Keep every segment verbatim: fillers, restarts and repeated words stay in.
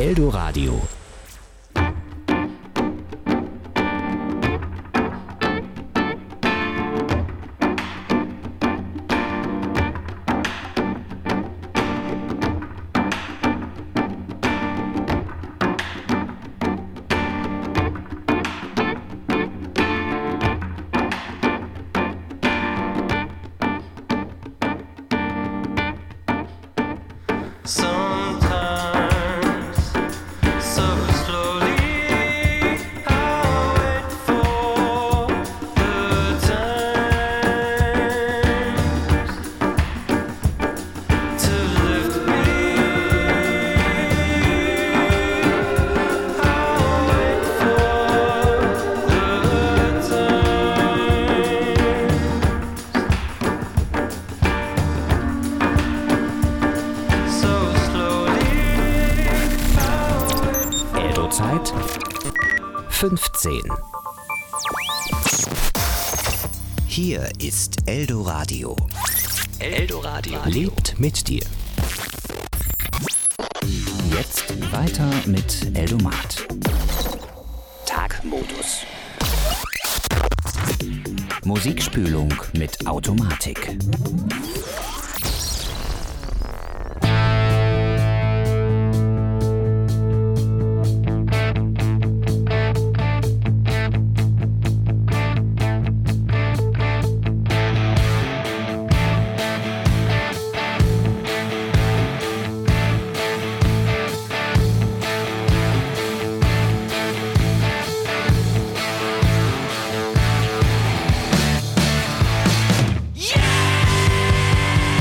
Eldoradio. Zeit fünfzehn. Hier ist Eldoradio. Eldoradio lebt mit dir. Jetzt weiter mit Eldomat. Tagmodus. Musikspülung mit Automatik. Yeah!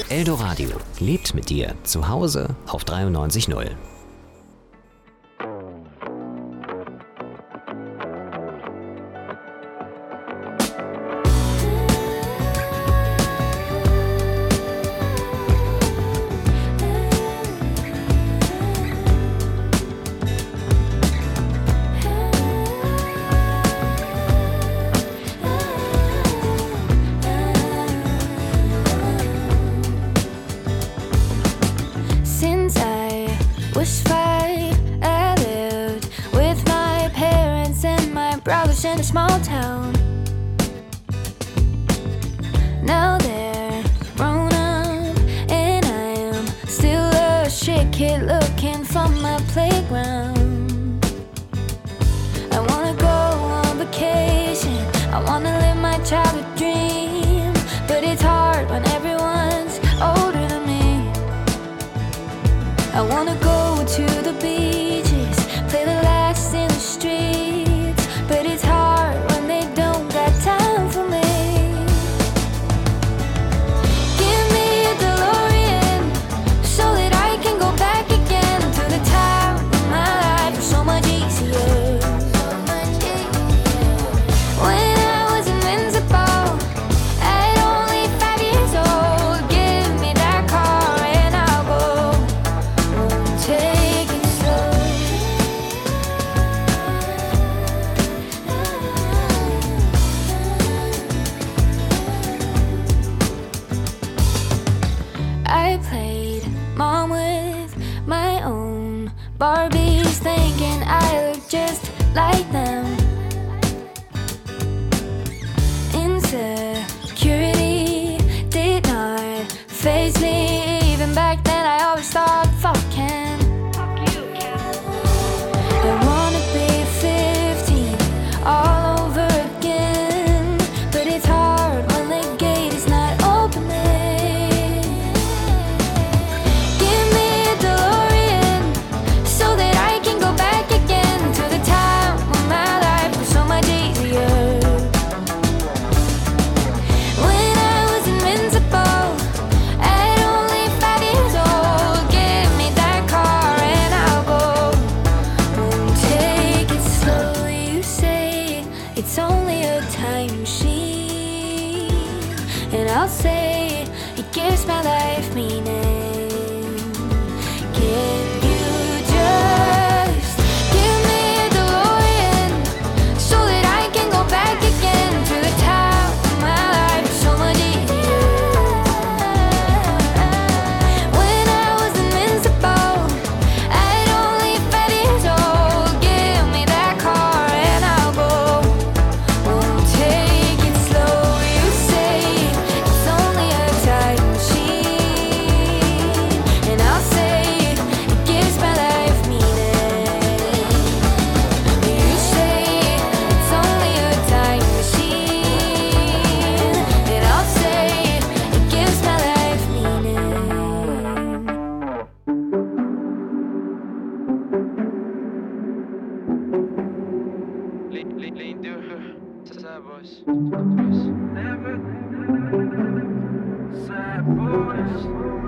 Eldoradio lebt mit dir zu Hause auf dreiundneunzig Komma null. In a small town. Now they're grown up, and I am still a shit kid looking for my playground. I wanna go on vacation, I wanna live my childhood dream, but it's hard when everyone's older than me. I wanna go to the beaches, play the last in the streets, but it's hard when they don't got time for me. Give me a DeLorean so that I can go back again to the time when my life was so much easier. When I was invincible at only five years old, give me that car and I'll go. Won't take it slow. I played mom with my own Barbies, thinking I look just like them. Insecurity did not faze me. Even back then I always thought, fuck Ken. I wanna be fifteen all over again, but it's hard when the gate is not opening. Give me a DeLorean so that I can go back again to the time when my life was so much easier. When I was invincible at only five years old, give me that car and I'll go. Won't take it slow. You say it's only a time machine, and I'll say it gives my life meaning. Can you just give me a DeLorean so that I can go back again to the time when my life was so much easier? When I was invincible at only five years old, give me that car and I'll go. Won't take it slow. You say it's only a time machine, and I'll say it gives my life meaning. You say it's only a time machine, and I'll say it gives my life meaning. Lean, lean, lean through her. Sad voice. Sad voice.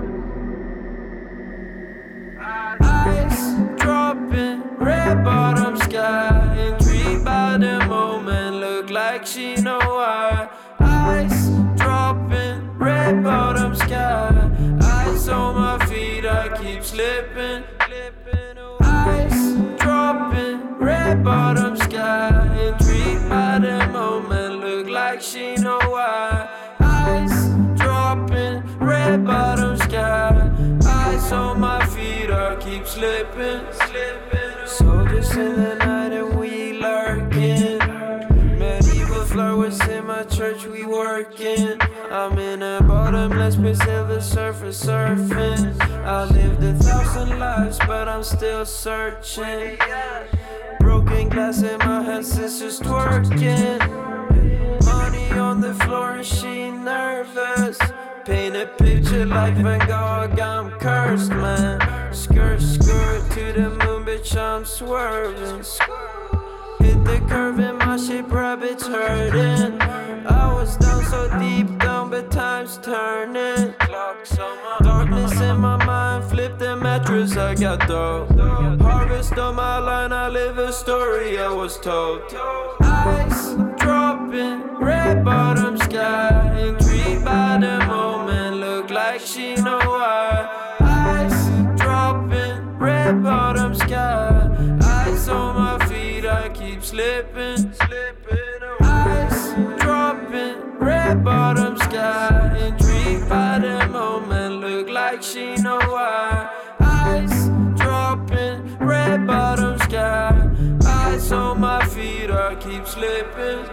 Ice dropping, red bottom sky, intrigued by the moment, look like she know why. Ice dropping, red bottom sky, ice on my feet, I keep slipping. Ice dropping, red bottom sky, intrigued by the moment, look like she know why. Ice dropping, red bottom sky, ice on my feet, I keep slipping, slipping. Soldiers in the night and we lurking. Medieval flowers in my church, we working. I'm in a bottomless pit, silver surface surfing. I lived a thousand lives, but I'm still searching. Broken glass in my hand, sisters twerking. Money on the floor and she nervous. Paint a picture like Van Gogh, I'm cursed, man. Skirt, skirt to the moon, bitch, I'm swerving. Hit the curve and my shape rabbits hurting. I was down so deep down, but time's turning. Darkness in my mind, flip the mattress, I got dough. Harvest on my line, I live a story I was told. Ice dropping, red bottom sky, intrigued by the moment, look like she know why. Ice dropping, red bottom sky, ice on my feet, I keep slipping, slipping away. Ice dropping, red bottom sky, intrigued by the moment, look like she know why. Ice dropping, red bottom sky, ice on my feet, I keep slipping.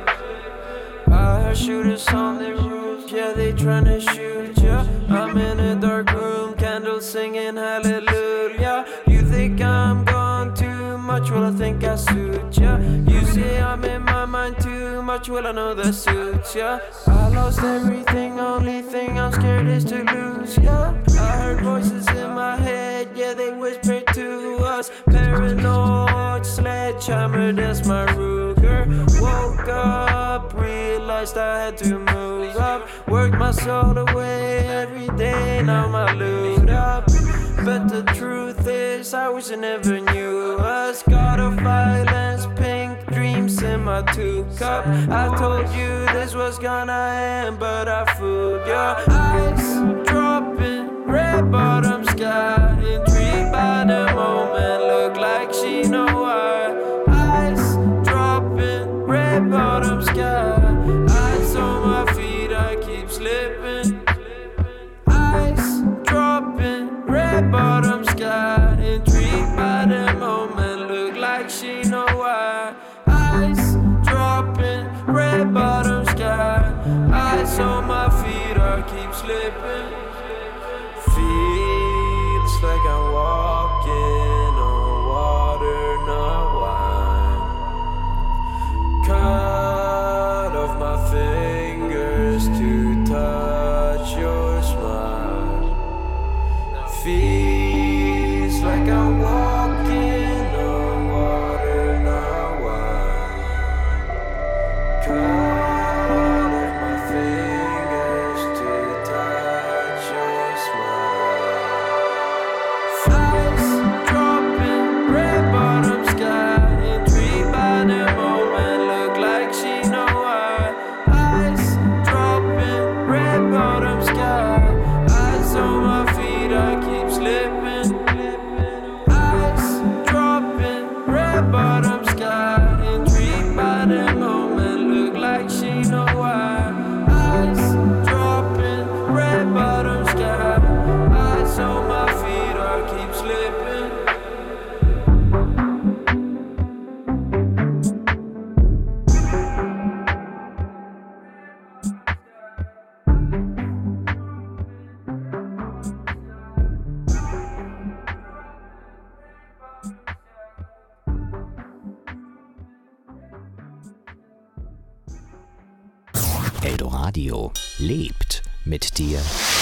I heard shooters on the roof, yeah, they tryna shoot ya. I'm in a dark room, candles singing hallelujah. You think I'm gone too much, well I think I suit ya. You say I'm in my mind too much, well I know that suits ya. I lost everything, only thing I'm scared is to lose ya. I heard voices in my head, yeah they whispered to us. Paranoid sledgehammer, that's my Ruger. Woke up, realized I had to move up. Worked my soul away every day, now my loot up. But the truth is, I wish I never knew us. God of violence, pink dreams in my two cup. I told you this was gonna end, but I fooled ya. Ice dropping, red bottom sky, intrigued by the moment, look like she know why. Ice dropping, red bottom sky, ice on my feet, I keep slipping. Ice dropping, red bottom sky, intrigued by the moment, look like she know why. Ice dropping, red bottom sky, ice on my feet, I keep slipping. Feels like I'm walking on water, not wine. Cut off my fingers to touch your smile. Feels like I'm walking on water, not wine. Cut off my fingers to touch your smile. Ice dropping, red bottom sky, intrigued by the moment, look like she know why. Ice dropping, red bottom sky, ice on my feet, I keep slipping. Ice dropping, red bottom sky, intrigued by the moment, look like she know why. Ice dropping, red bottom sky, ice on my feet, I keep slipping. Eldoradio lebt mit dir.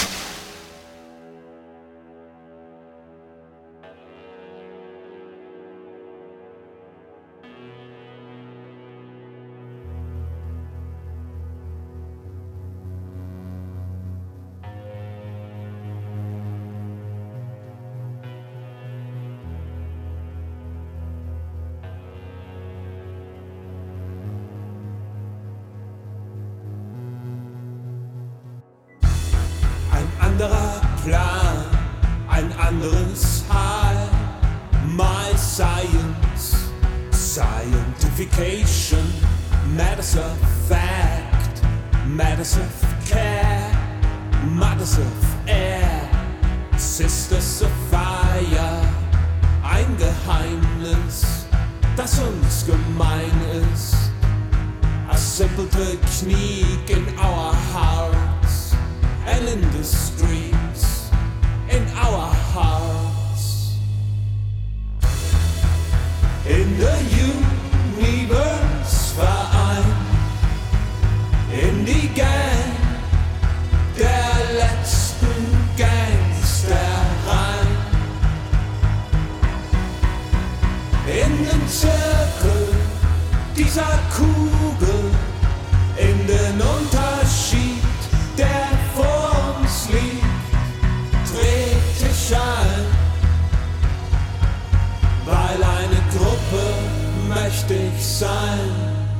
Anderer Plan, ein anderes Hall. My science, scientification, matters of fact, matters of care, matters of air, sisters of fire. Ein Geheimnis, das uns gemein ist. A simple technique in our hearts. And in the streets, in our hearts. In the universe vereint, in die Gang der letzten Gangster rein. In den Zirkel dieser Kugel, in den Unterschied der möchte ich sein.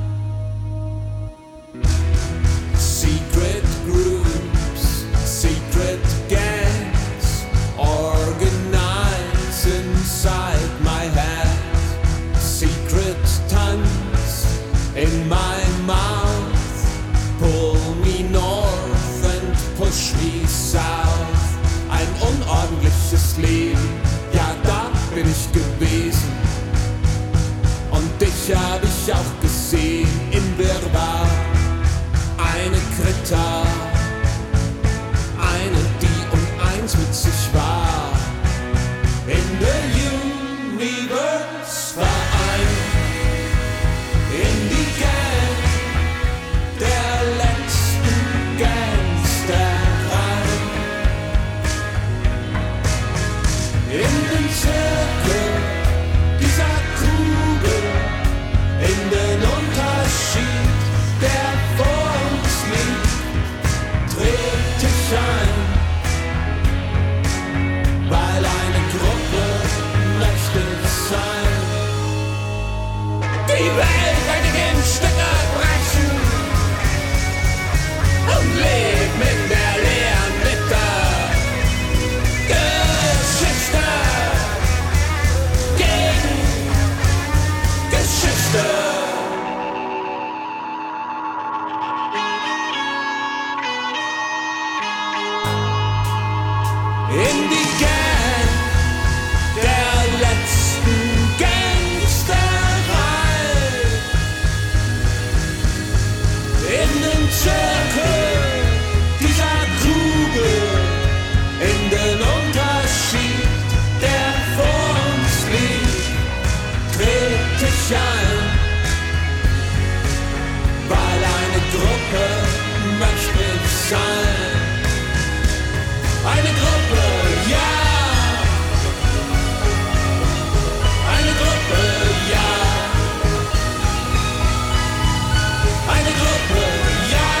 Secret groups, secret gangs, organize inside my head. Secret tongues in my mouth, pull me north and push me south. Ein unordentliches Leben, ja da bin ich gewesen. Und dich hab ich auch gesehen in Wirrwarr. Eine Krita, eine, die um eins mit sich war. In the universe vereint, in die Gang der letzten Gangster rein. In den Zirkel dieser Kugel, in den Unterschied, der vor uns liegt, dreht dich ein, weil eine Gruppe möchte sein. Die Welt möchte in Stücke brechen und leben in der leeren Mitte. Geschichte gegen Geschichte. In die Gang der letzten Gangsterei. In den Zirkel dieser Kugel, in den Unterschied, der vor uns liegt, dreht dich ein, weil eine Gruppe möchte sein. Eine Gruppe, ja. Eine Gruppe, ja. Eine Gruppe, ja.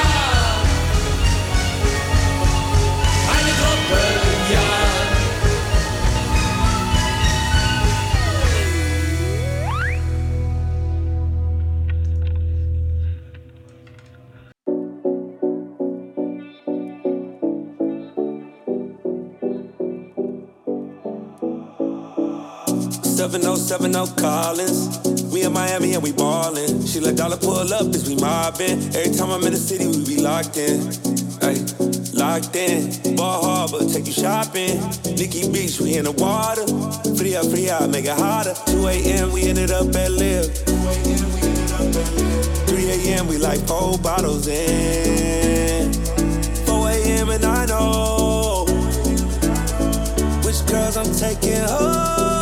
Eine Gruppe, ja. seven oh seven oh Collins. We in Miami and we ballin'. She let dollar pull up as we mobbin'. Every time I'm in the city, we be locked in. Ay, locked in. Ball Harbor, take you shopping. Nikki Beach, we in the water. Fria, fria, make it hotter. two a.m. we ended up at Live. three a.m. we like four bottles in. four a.m. and I know which girls I'm taking home.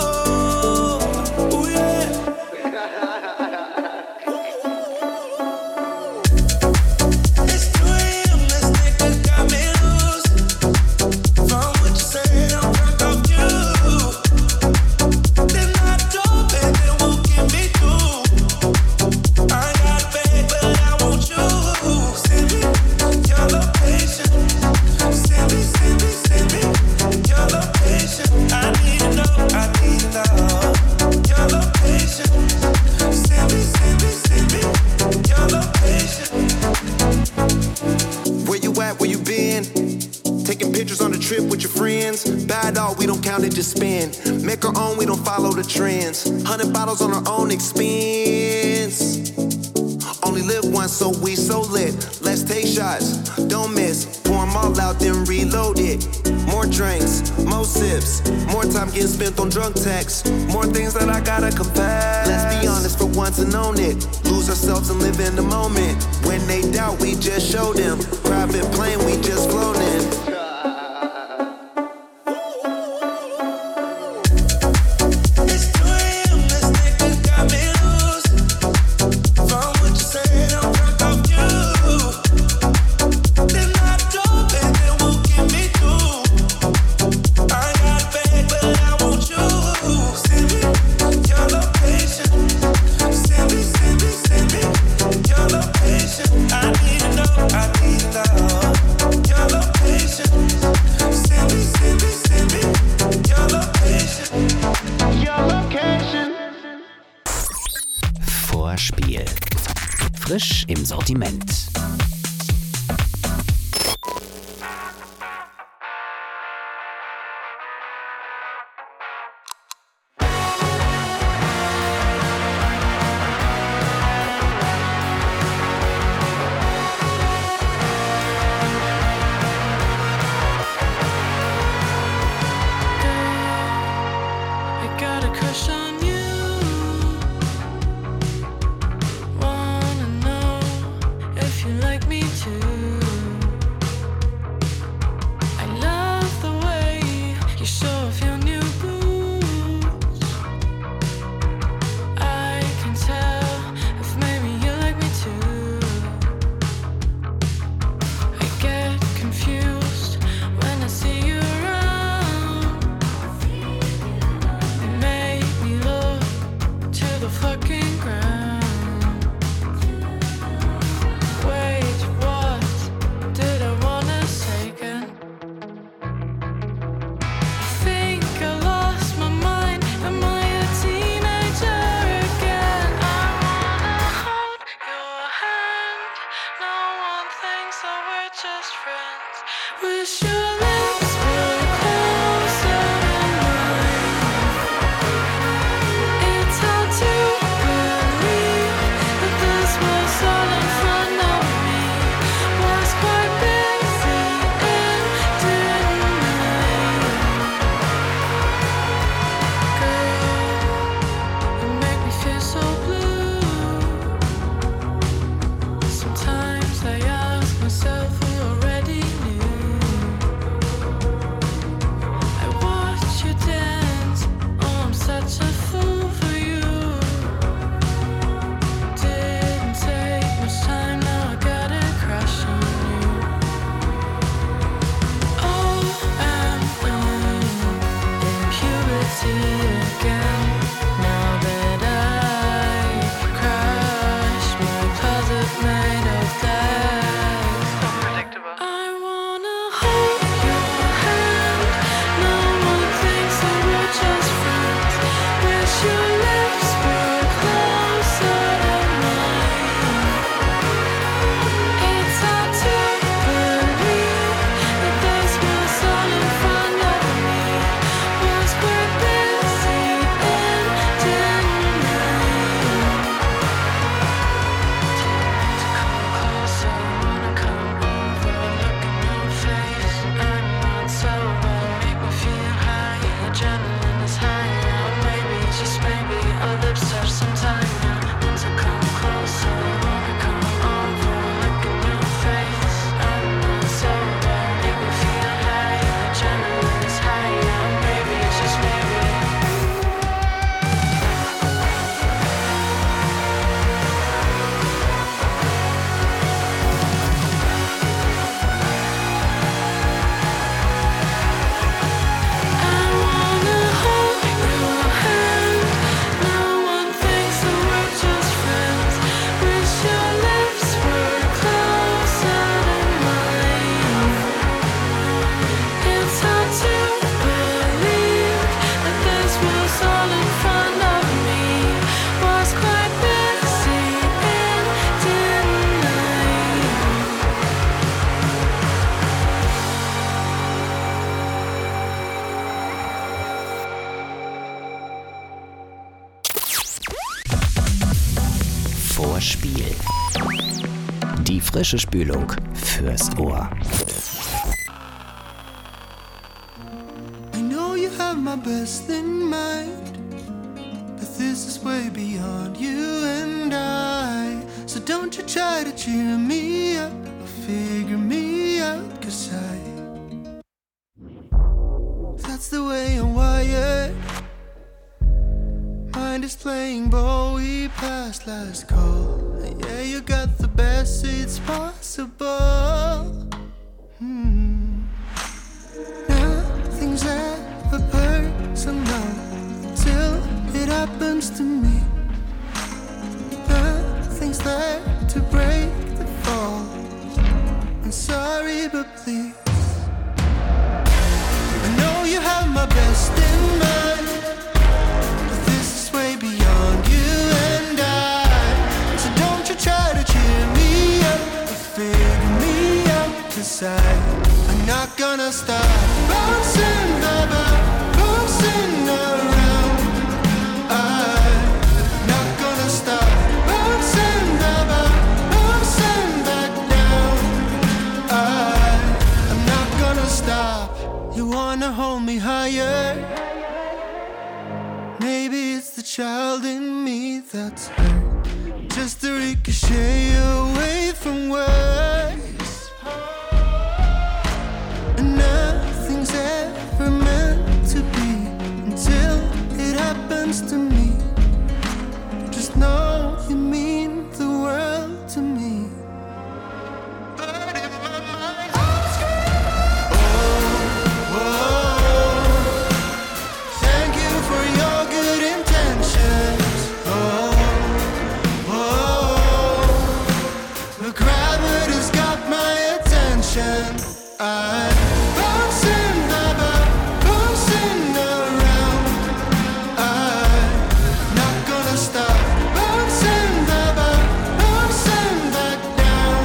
Just spin, make our own, we don't follow the trends. Hundred bottles on our own expense. Only live once, so we so lit. Let's take shots, don't miss. Pour them all out, then reload it. More drinks, more sips, more time getting spent on drunk texts. More things that I gotta confess. Let's be honest for once and own it. Lose ourselves and live in the moment. When they doubt, we just show them. Private plane, we just floating. I need to know, I need to know your location. Vorspiel. Frisch im Sortiment. Vorspiel. Die frische Spülung fürs Ohr. I know you have my best in mind, but this is way beyond you and I. So don't you try to cheer me up or figure me out, 'cause I, that's the way I'm wired. Mind is playing Bowie past last call. Yeah, you got the best seats possible. Hmm. Nothing's ever personal till it happens to me. Nothing's there to break the fall. I'm sorry, but please, I know you have my best in mind, but this is way beyond you and I. gonna stop bouncing, baby, bouncing around. I'm not gonna stop bouncing, baby, bouncing back down. I'm not gonna stop. You wanna hold me higher? Maybe it's the child in me that's hurt. Just a ricochet away from words. And nothing's ever meant to be until it happens to me. Just know you mean the world to me. But if my mind oh, oh, thank you for your good intentions. Oh, the gravity's got my attention. I'm bouncing, baby, bouncing around. I'm not gonna stop bouncing, baby, bouncing back down.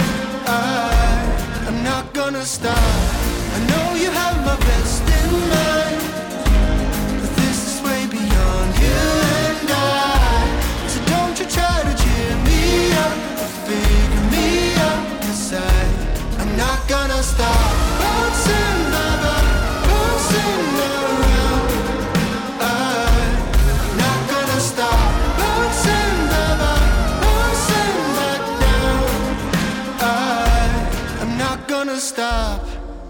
I'm not gonna stop. I know you have my best in mind, but this is way beyond you and I. So don't you try to cheer me up, figure me out inside. I'm not gonna stop bouncing, baby, bouncing around. I'm not gonna stop bouncing, baby, bouncing back down. I'm not gonna stop.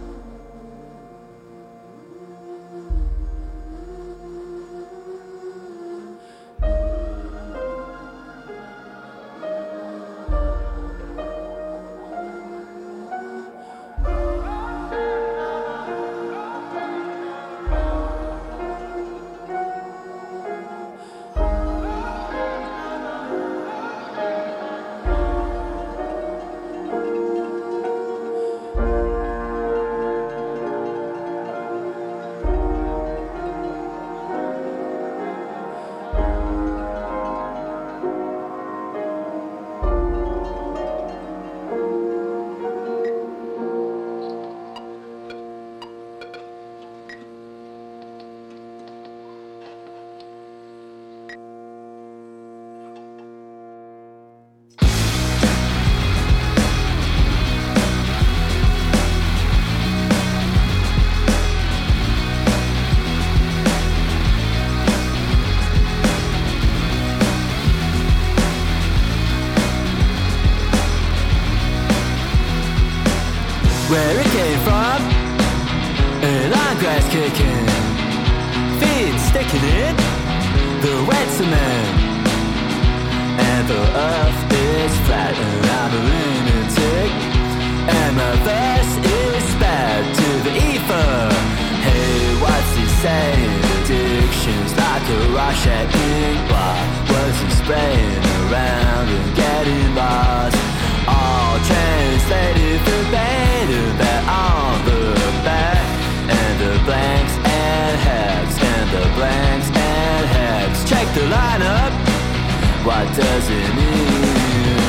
Where it came from, and I'm grass kicking, feet sticking in the wet cement, and the earth is flat, and I'm a lunatic, and my verse is bad to the ether. Hey, what's he saying? Addictions like a rush at ink bar. Was he spraying around and getting lost? All translated verbatim, that on the back, and the blanks and hex, and the blanks and hex. Check the lineup, what does it mean?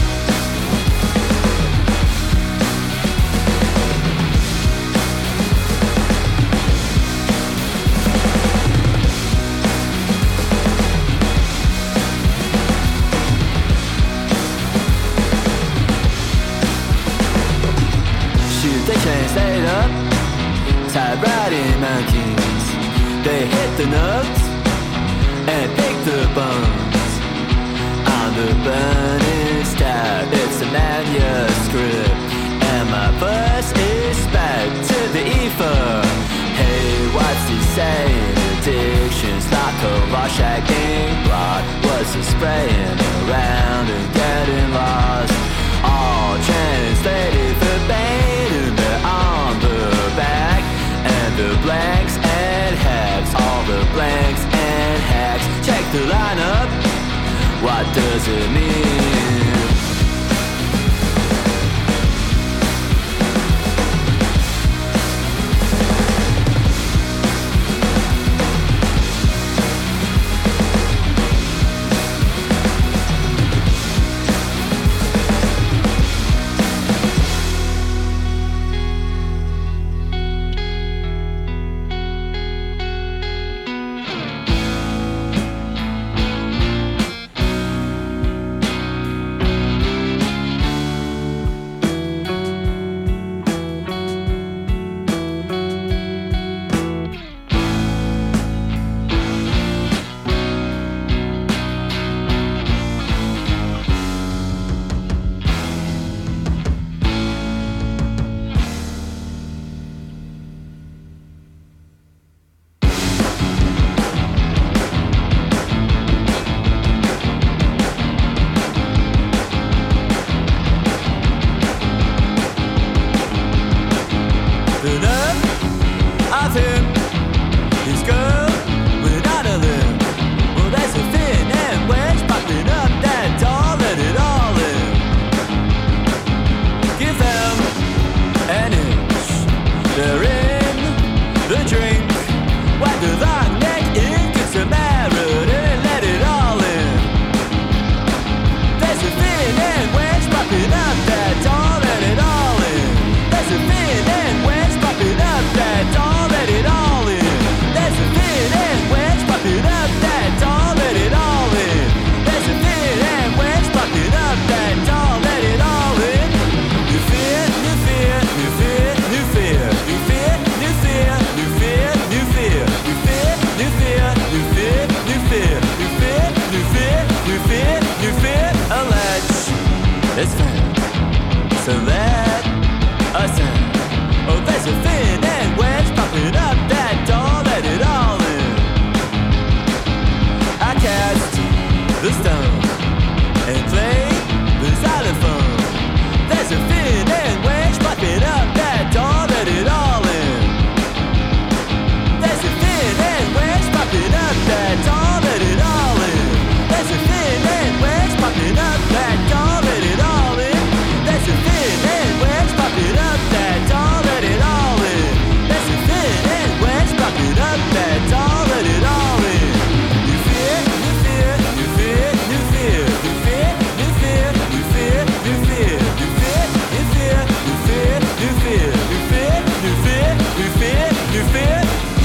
They translate up, typewriting monkeys. They hit the notes and pick the bones. On the burning sky, it's a manuscript, and my verse is back to the ether. Hey, what's he saying? Addictions like a Rorschach ink blot. Was he spraying around and getting lost? All translated verbatim, they're on the back, and the blanks and hacks. All the blanks and hacks. Check the lineup, what does it mean? is found. So let us in. Oh, there's a fin and wedge popping up that door, let it all in. I cast the stone and play the xylophone. There's a fin and wedge popping up that door, let it all in. There's a fin and wedge popping up that door, let it all in. There's a fin and wedge popping up that door, let it all in. There's a fin and wedge popping up that door, let it all in. There's a fin and wedge popping up that door, let it all in. You fear, you fear, you fear, you fear, you fear, you fear, you fear, you fear, you fear, you fear, you fear, you fear, you fear, you fear, you fear, you fear.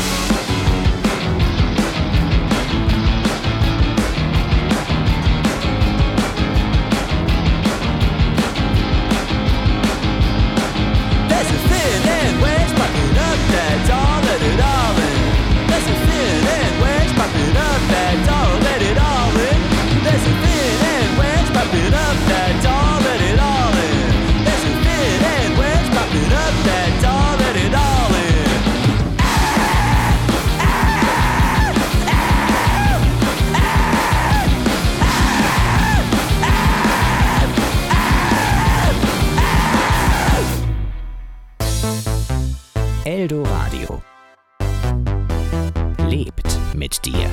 There's a fin and wedge popping up that door, let it all in. There's a fin and wedge popping up that door, let it all in. There's a fin and wedge popping up that door, let it all in. There's a fin and wedge popping up that door, let it all in. Eldo Radio. Lebt mit dir.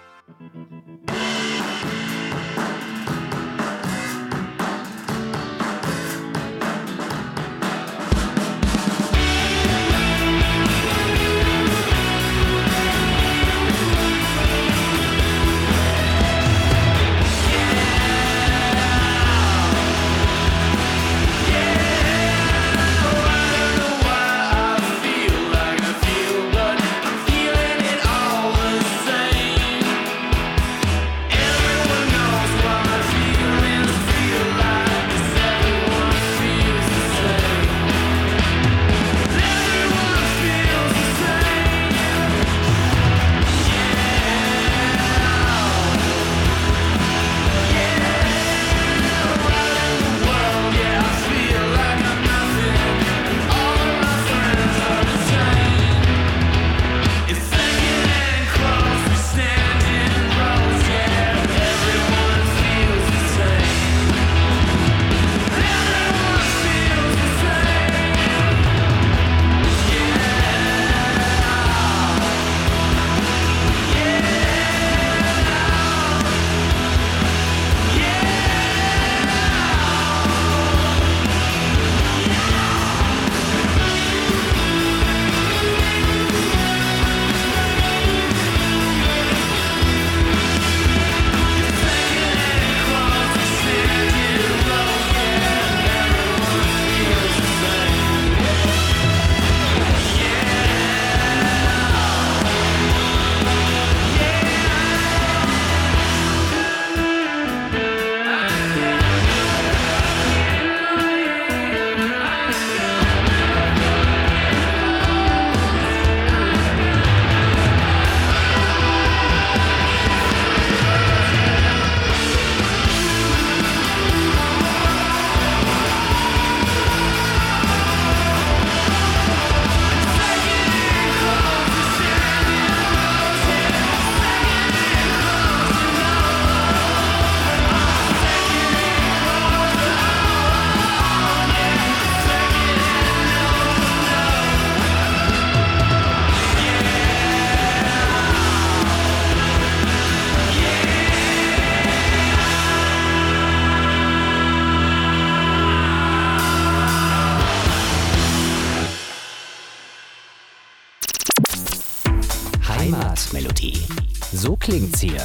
Heimatmelodie. So klingt's hier.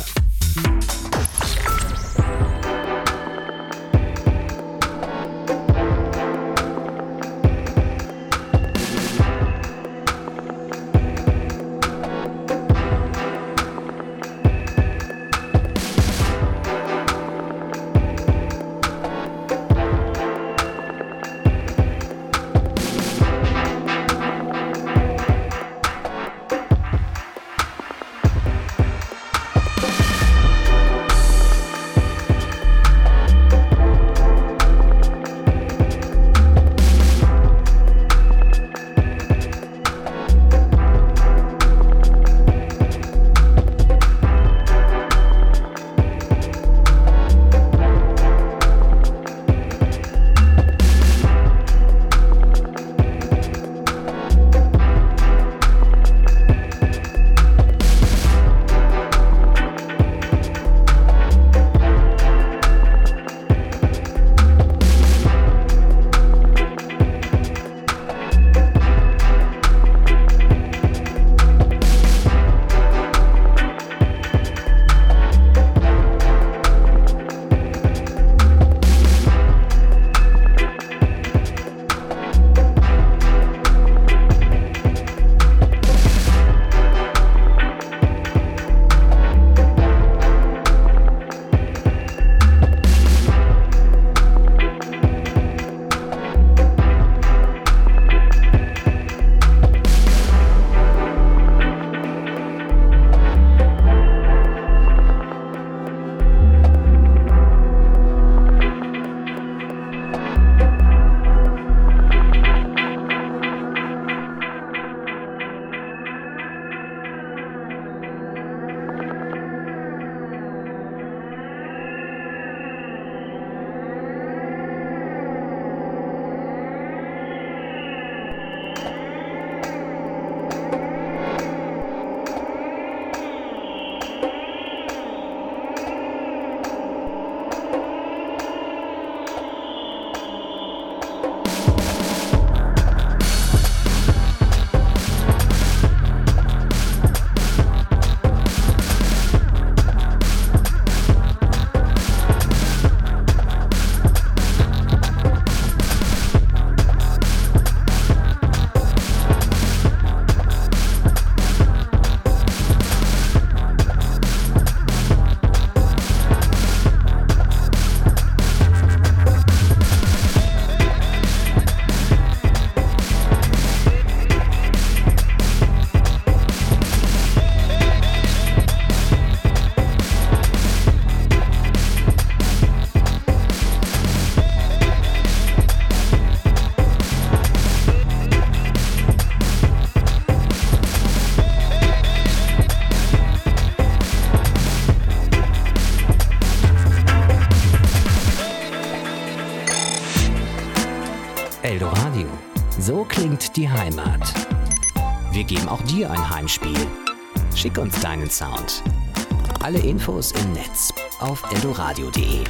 So klingt die Heimat. Wir geben auch dir ein Heimspiel. Schick uns deinen Sound. Alle Infos im Netz auf eldoradio punkt de.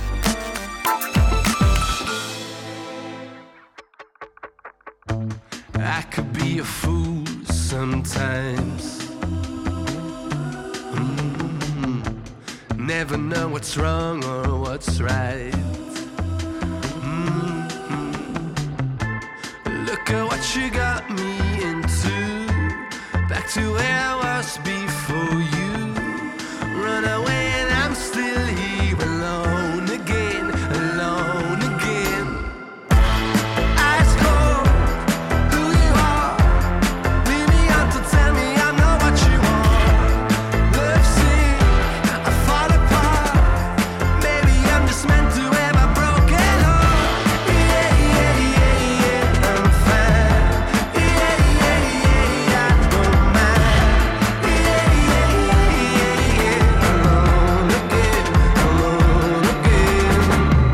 I could be a fool sometimes. Mm-hmm. Never know what's wrong or what's right. Mm-hmm. Look at what you got me into. Back to where I was before you. Run away and I'm still here alone again, alone again. Ice cold, who you are. Leave me out to tell me I'm not what you want. Love sick, I fall apart. Maybe I'm just meant to have a broken heart. Yeah, yeah, yeah, yeah, I'm fine. Yeah, yeah, yeah, I don't mind. Yeah, yeah, yeah, yeah, alone again, alone again.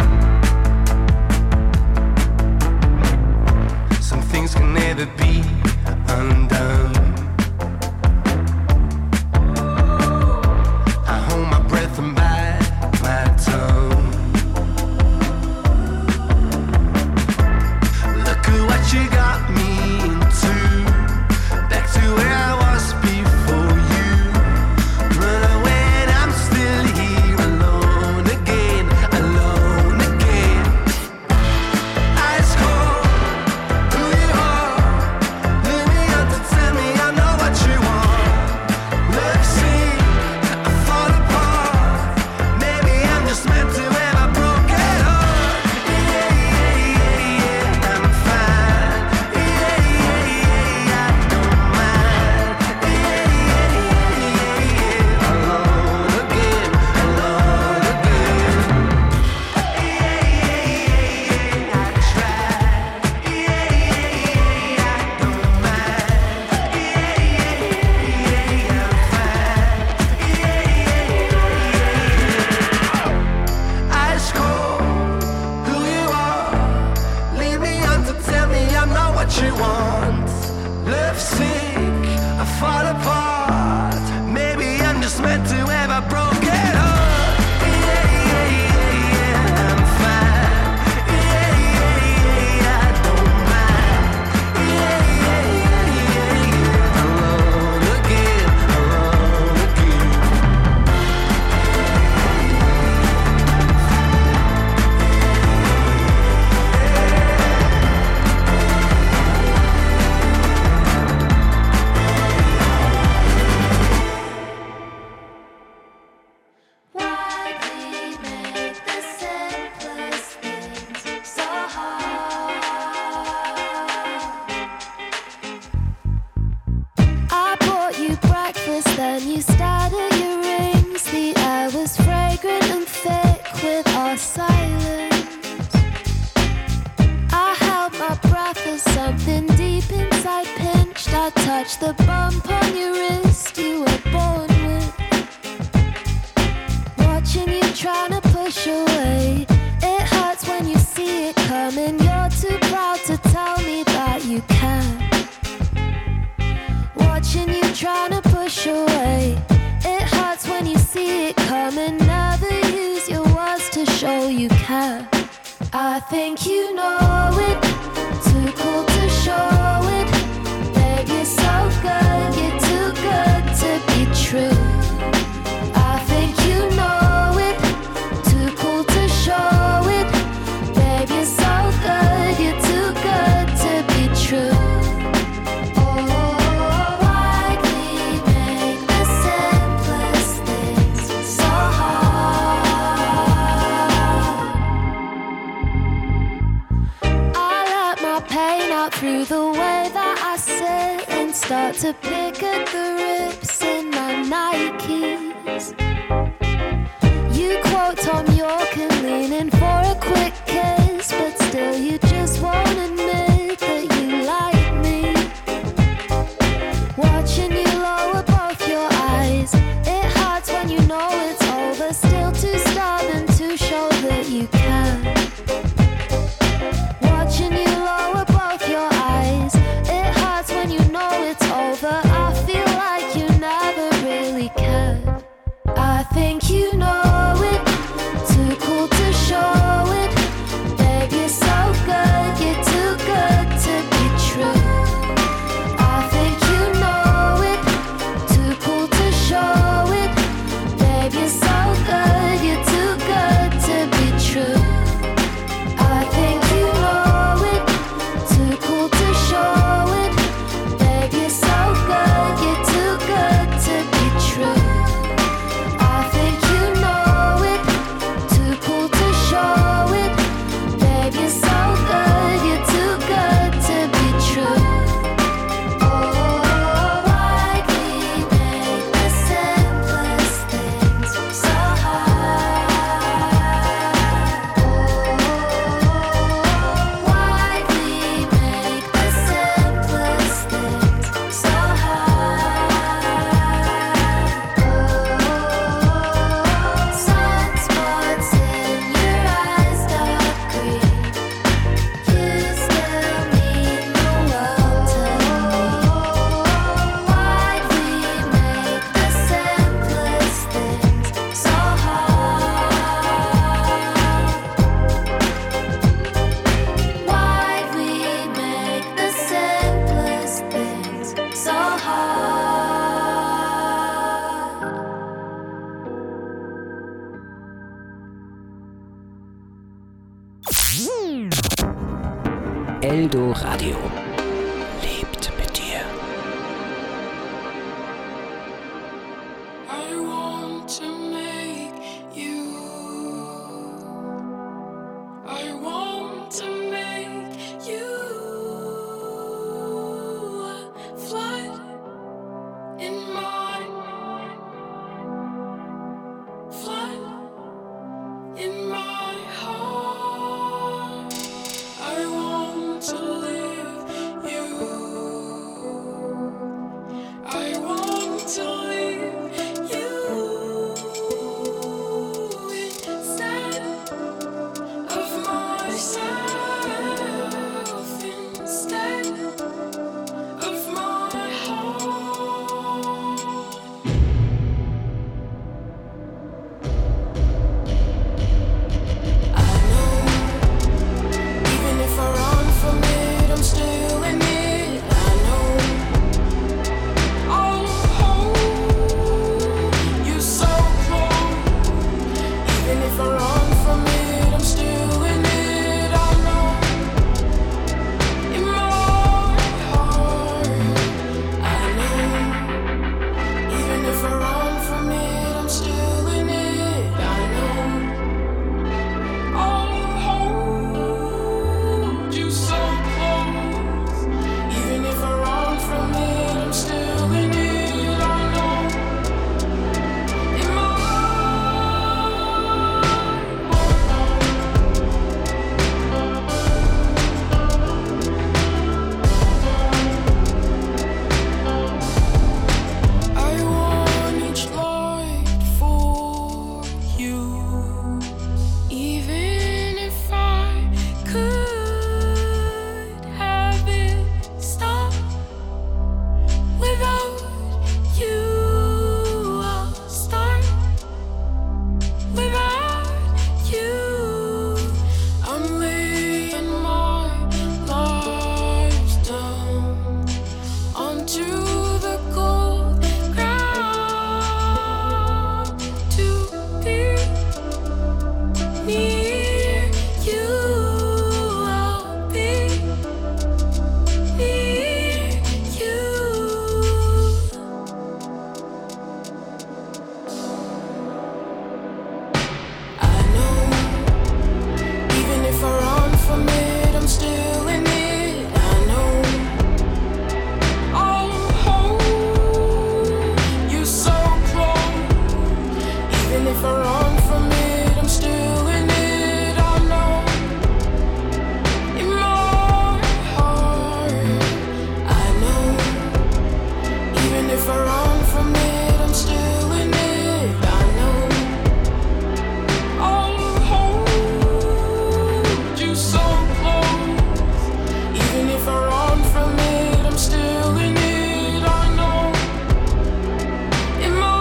Some things can never be undone. I hold my breath and bite my tongue. Look at what you got me into. Back to where I was before you. Run away and I'm still here alone again, alone again. Ice cold, who you are. Leave me out to tell me I know what you want. Love sick, I fall apart. Maybe I'm just meant to have a broken heart. Yeah, yeah, yeah, yeah, I'm fine. Yeah, yeah, yeah, I don't mind. Yeah, yeah, yeah, yeah, alone again, alone again. Yeah, yeah, yeah, I tried. Yeah, yeah, yeah, I don't mind. Yeah, yeah, yeah, I'm fine. Yeah, yeah, yeah. Ice cold, who you are. Leave me on to tell me I'm not what you want. Love sick, I fall apart. Maybe I'm just meant to have a broken heart. Yeah, yeah, yeah, yeah, I'm fine. Yeah, yeah, yeah, I don't mind. Yeah, yeah, yeah, yeah, alone again, alone again. Why we make the simplest things so hard? I bought you breakfast, then you started your rings. The air was fragrant and thick with our silence. I held my breath as something deep inside pinched. I touched the bump on your wrist you were born with. Watching you trying to push away. It hurts when you see it coming. You're too proud to tell me that you can. Watching you trying to push away. It hurts when you see it coming. Never use your words to show you care. I think you know it. Too cool to show it. Babe, you're so good. You're too good to be true. I think you know it. Too cool to show it. Babe, you're so good. You're too good to be true. Oh, why we make the simplest things so hard? I let my pain out through the way that I sit and start to pick at the rips in my Nikes. You quote Tom York and lean in for a quick kiss, but still you just won't admit that you like me. Watching you lower both your eyes, it hurts when you know it's over. Still too stubborn to show that you can. Watching you lower both your eyes, Eldoradio lebt mit dir. I want to make you. I want to make you flood in my flood in my heart. I want to live you. I want to live you instead of myself, instead of my heart. I know, even if I run from it, I'm still in it. I know I'll hold you so close. Even if I run from it, I'm still in it. I know in my heart. I know even if I run from it, I'm still in it. I know I'll hold you so close. Even if I run from it, I'm still in it. I know in my I want each light for you. Even if I could have it stop without you, I'll start without you. I'm laying my life down onto the cold ground to be near you. I'll be near you. I know, even if I run from it, I'm still in it. I know I'll hold you so close. Even if I run from it, I'm still in it. I know in my heart. I know even if I run from it, I'm still in it. I know I'll hold you so close. Even if I run from it, I'm still in it. I know in my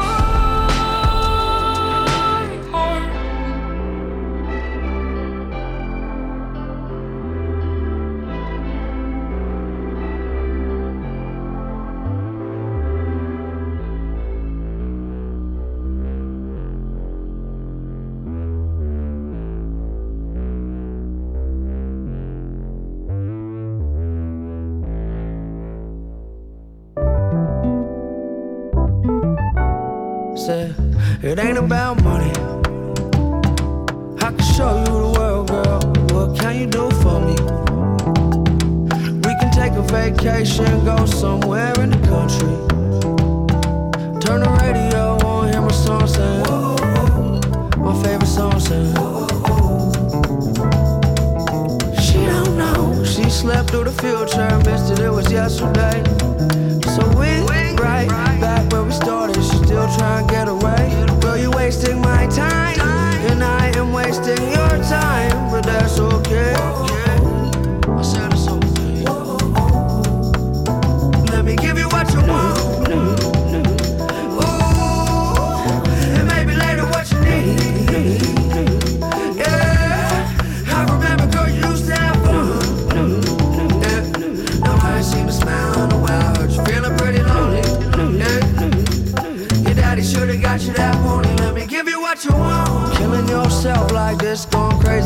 heart. Say, it ain't about money. I can show you the world, girl. What can you do for me? We can take a vacation, go somewhere in the country. Turn the radio on, hear my song sing. My favorite song sing. She don't know. She slept through the future, missed it, it was yesterday. So we right back where we started. She still trying to get away. Girl, you wasting my time, and I am wasting your time, but that's okay. I said it's okay. Let me give you what you want. Ooh, and maybe later what you need. Yeah, I remember, girl, you used to have fun. Yeah. Now I ain't seen a smile in a while.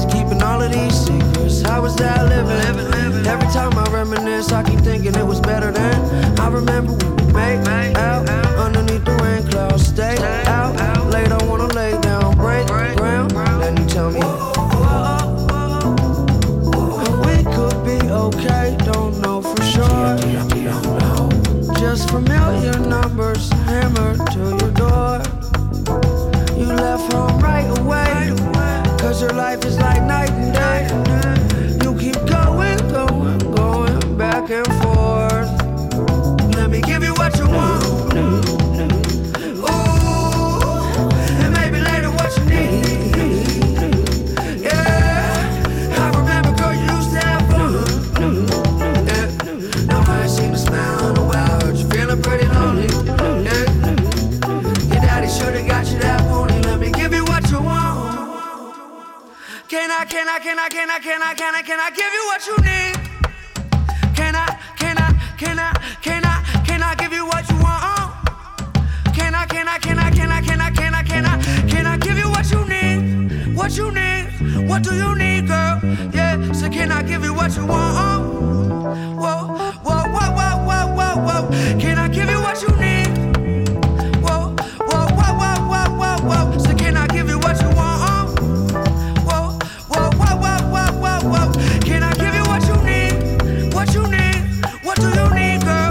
crazy keeping all of these secrets. How was that living? Every time I reminisce, I keep thinking it was better then. I remember we would make out underneath the rain clouds. Stay out late, I wanna lay down, break ground. Then you tell me we could be okay, don't know for sure. Just familiar numbers hammered to your door. You left home right away, cause your life is like night and day. You keep going, going, going back and forth. Let me give you what you want. Ooh, and maybe later what you need. Yeah, I remember girl you used to have fun. Yeah, no I ain't seen a smile in a while. Heard you feeling pretty lonely. Yeah, your daddy should've got you that pony. Let me give you what you want. Can I, can I, can I, can I, can I, can I, can I give you what you need? Can I, can I, can I, can I, can I give you what you want? Can I, can I, can I, can I, can I, can I, can I, can I give you what you need? What you need? What do you need, girl? Yeah, so can I give you what you want? Whoa, whoa, whoa, whoa, whoa, whoa, whoa. Can I give you what you need? Whoa, whoa, whoa, whoa, whoa, whoa, whoa. So can I give you what you want? Can I give you what you need? What you need? What do you need, girl?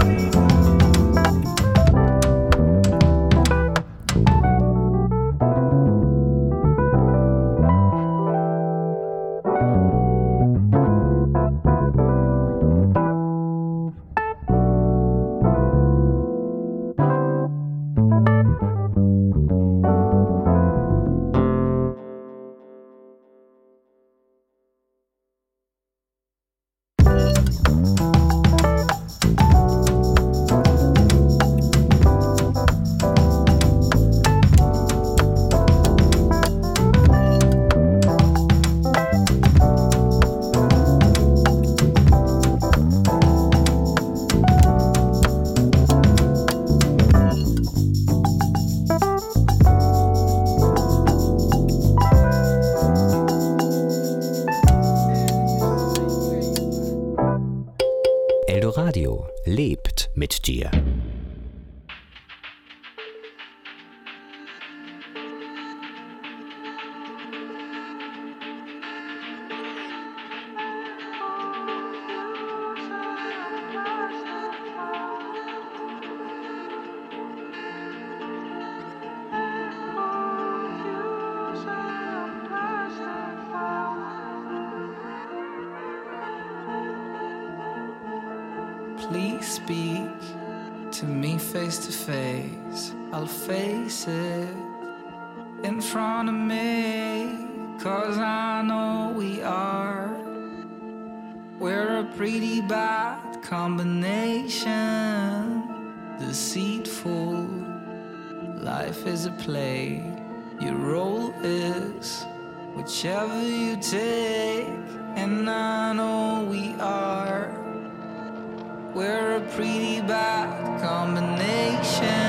Eldoradio lebt mit dir. Please speak to me face to face. I'll face it in front of me, 'cause I know we are. We're a pretty bad combination, deceitful. Life is a play, your role is whichever you take, and I know we are. We're a pretty bad combination.